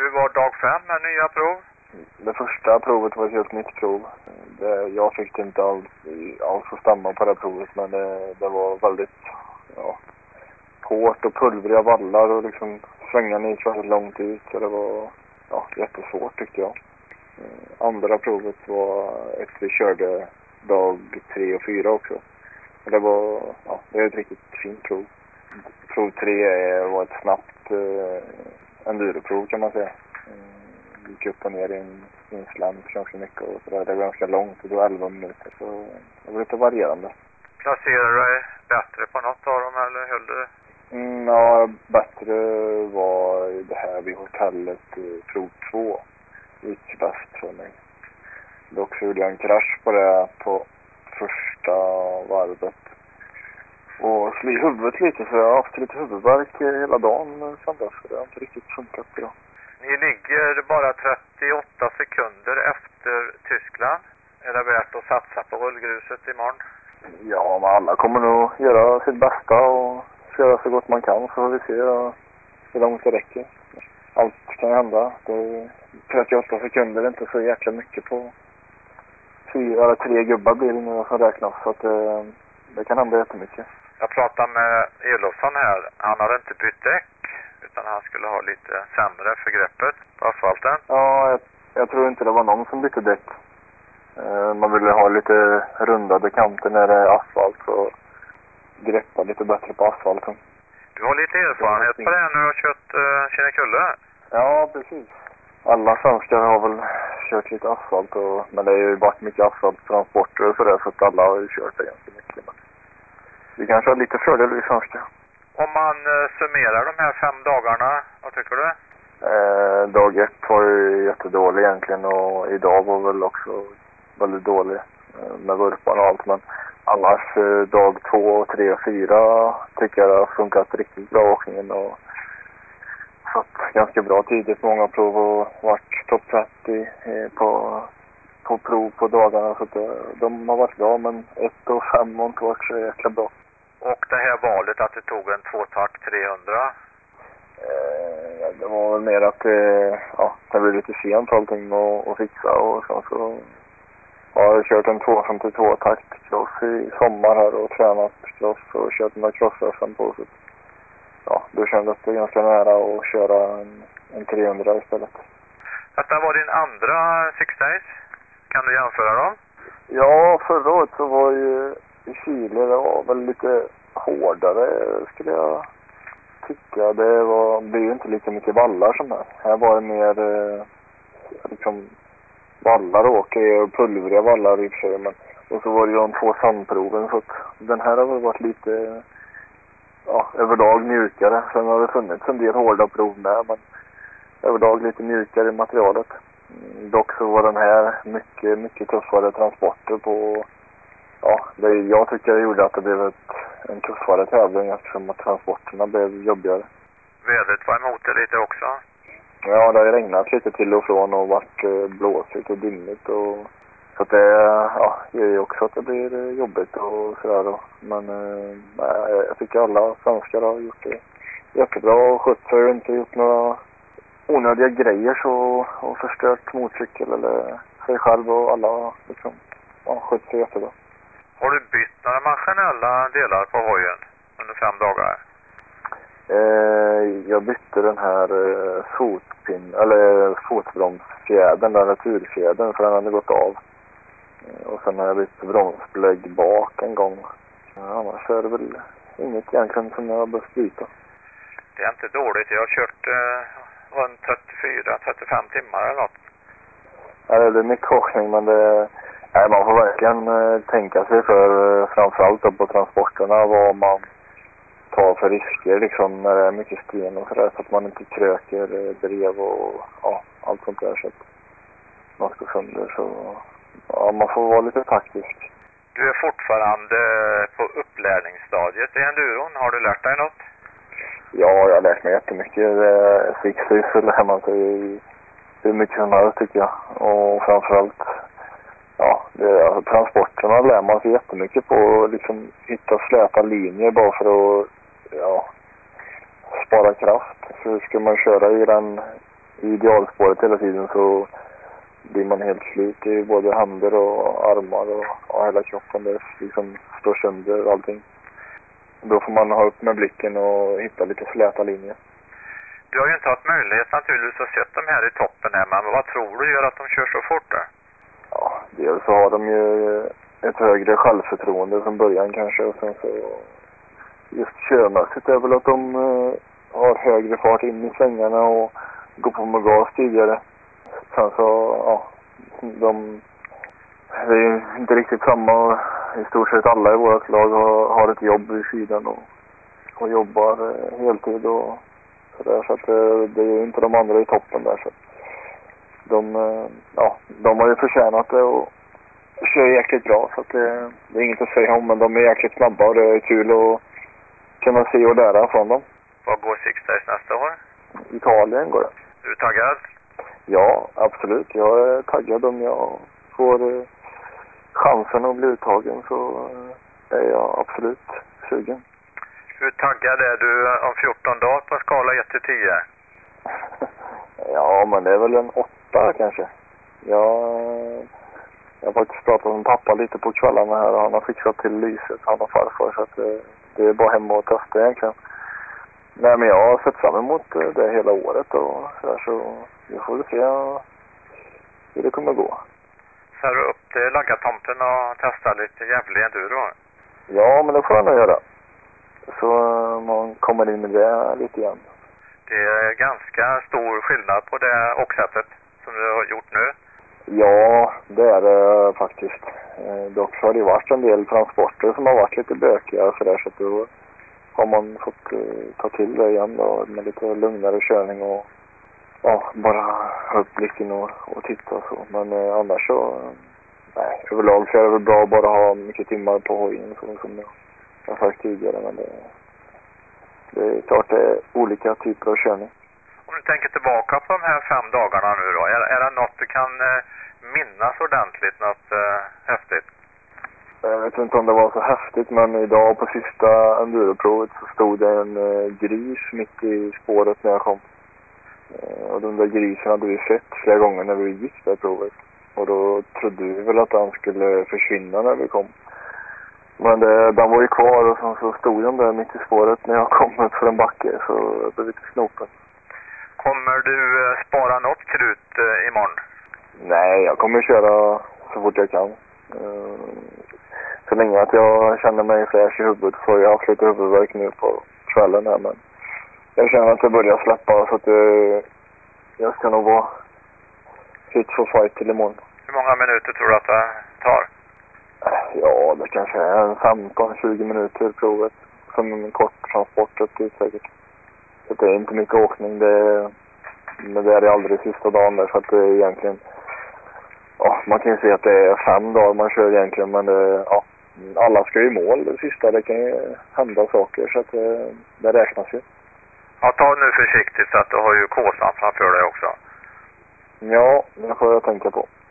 Hur var dag 5 med nya prov? Det första provet var ett helt nytt prov. Jag fick inte alls att stämma på det provet, men det var väldigt hårt och pulvriga vallar och liksom svängarna gick väldigt långt ut. Så det var jättesvårt tyckte jag. Andra provet var vi körde dag 3 och 4 också. Det var ett riktigt fint prov. Prov 3 var ett snabbt enduroprov kan man säga. Gick upp och ner i en slant ganska mycket och så det var ganska långt, det var 11 minuter så det var lite varierande. Placerade du dig bättre på något av dem eller höll du? Bättre var det här vid hotellet prov 2 gick bäst för mig. Dock så gjorde jag en krasch på det på första varvet och slog i huvudet lite så jag har haft lite huvudvärk hela dagen sen dess så det har inte riktigt funkat idag. Ni ligger bara 38 sekunder efter Tyskland. Är det värt att satsa på rullgruset imorgon? Ja, men alla kommer nog göra sitt bästa och köra så gott man kan så får vi se hur långt det räcker. Allt kan hända. 38 sekunder är inte så jäkla mycket på 3 gubbar blir det nu som räknas så att det kan hända jättemycket. Jag pratade med Elofsson här. Han hade inte bytt däck utan han skulle ha lite sämre för greppet på asfalten. Ja, jag tror inte det var någon som bytte däck. Man ville ha lite rundade kanter när det är asfalt och greppa lite bättre på asfalten. Du har lite erfarenhet på det när du har kört Kinnekulle? Ja, precis. Alla svenskar har väl kört lite asfalt men det är ju varit mycket asfalttransporter och sådär så att alla har ju kört det ganska mycket. Men vi kanske har lite fördel i svenska. Om man summerar de här 5 dagarna, vad tycker du? Dag 1 var ju jättedålig egentligen och idag var väl också väldigt dålig med vurpan och allt. Men annars dag 2, 3 och 4 tycker jag det har funkat riktigt bra åkningen och fått ganska bra tider på många prov och varit topp 30 på prov på dagarna så att de har varit bra men 1 och 5 har inte varit så jäkla bra. Och det här valet att du tog en 2-takt 300? Det var väl mer att det blev lite sent allting att fixa och så jag har kört en 252-takt cross i sommar här och tränat cross och kört några crossrösen på så då kändes det ganska nära att köra en 300 istället. Detta var din andra Six Days. Kan du jämföra dem? Ja, förra året så var ju i Chile, det var väl lite hårdare skulle jag tycka. Det blir ju inte lika mycket vallar som här. Här var det mer liksom vallar och pulvriga vallar i och för sig. Och så var det ju de 2 sandproven så att den här har väl varit lite överlag mjukare. Sen har det funnits en del hårda prov med men överlag lite mjukare i materialet. Dock så var den här mycket, mycket tuffare transporter på jag tycker det gjorde att det blev en tuffare tävling eftersom att transporterna blev jobbigare. Vädret var emot det lite också? Ja, det har regnat lite till och från och varit blåsigt och dimmigt och så att det gör ju också att det blir jobbigt och sådär då. Men jag tycker alla svenskar har gjort det jättebra och skött sig och inte gjort några onödiga grejer så och förstört motorcykel eller sig själv och alla liksom skött sig jättebra. Har du bytt några maskinella delar på hojen under 5 dagar? Jag bytte den här fotbromsfjädern, den returfjädern för den hade gått av. Och sen har jag bytt bromsbelägg bak en gång. Annars är det väl inget egentligen som jag har behövt byta. Det är inte dåligt. Jag har kört runt 34-35 timmar eller något. Ja, det är mycket åkning men man får verkligen tänka sig för framförallt på transporterna vad man tar för risker liksom när det är mycket sten och sådär så att man inte kröker drev och allt sånt där så att man ska sönder så man får vara lite taktisk. Du är fortfarande på upplärningsstadiet i enduron. Har du lärt dig något? Ja, jag har lärt mig jättemycket. Six Days så lär man sig hur mycket som helst tycker jag och framförallt transporterna lär man sig jättemycket på liksom hitta släta linjer bara för att spara kraft. Så ska man köra i den i idealspåret hela tiden så blir man helt slut i både händer och armar och hela kroppen. Det liksom står sönder allting. Då får man ha upp med blicken och hitta lite släta linjer. Du har ju inte haft möjlighet naturligtvis att se dem här i toppen här, men vad tror du gör att de kör så fort där? Ja, dels så har de ju ett högre självförtroende från början kanske, och sen så just körmässigt är väl att de har högre fart in i svängarna och går på med gas tidigare. Sen så, ja, det är ju inte riktigt samma. I stort sett alla i vårt lag har ett jobb vid sidan och jobbar heltid och sådär, så att det är ju inte de andra i toppen där, så de har ju förtjänat det och kör jäkligt bra, så att det är inget att säga om, men de är jäkligt snabba och det är kul att kunna se och lära från dem. Vad går Six Days nästa år? Italien går det. Är du taggad? Ja, absolut. Jag är taggad. Om jag får chansen att bli uttagen så är jag absolut sugen. Hur taggad är du om 14 dagar på en skala 1 till 10? Ja, men det är väl en 8 kanske. Jag har faktiskt pratat med pappa lite på kvällarna här och han har fixat till lyset, han och farfar, så att det är bara hemma och testa egentligen. Nej, men jag har sett fram emot det hela året och så vi får se hur det kommer gå. Så är du upp till Laggatomten och testa lite jävlig enduro? Ja, men det får jag nog göra. Så man kommer in med det lite grann. Det är ganska stor skillnad på det åksättet som du har gjort nu. Ja, det är det faktiskt. Dock så har det varit en del transporter som har varit lite bökiga och sådär, så att då har man fått ta till det igen då, med lite lugnare körning och bara ha upp blicken och titta och så. Men annars så, nej, överlag så är det väl bra att bara ha mycket timmar på hojen så, som jag har sagt tidigare, men det är klart det är olika typer av körning. Om du tänker tillbaka på de här 5 dagarna nu då, är det något du kan minnas ordentligt, något häftigt? Jag vet inte om det var så häftigt, men idag på sista enduroprovet så stod det en gris mitt i spåret när jag kom. Och den där grisen hade vi sett flera gånger när vi gick det provet. Och då trodde vi väl att den skulle försvinna när vi kom. Men den var ju kvar och så stod den där mitt i spåret när jag kom ut för en backe, så det blev lite snopen. Kommer du spara något krut imorgon? Nej, jag kommer köra så fort jag kan. Så länge att jag känner mig fräsch i huvudet, så jag har haft lite huvudvärk nu på kvällen här, men jag känner att det börjar släppa, så att jag ska nog vara fit for fight till imorgon. Hur många minuter tror du att det tar? Ja, det kanske är 15-20 minuter provet, som en kort transport upp dit säkert. Så det är inte mycket åkning, men det är aldrig sista dagen där, så att det är egentligen, man kan ju se att det är 5 dagar man kör egentligen, men alla ska ju i mål det sista, det kan ju hända saker, så att det räknas ju. Ja, ta nu försiktigt så att du har ju kåsan framför dig också. Ja, det får jag tänka på.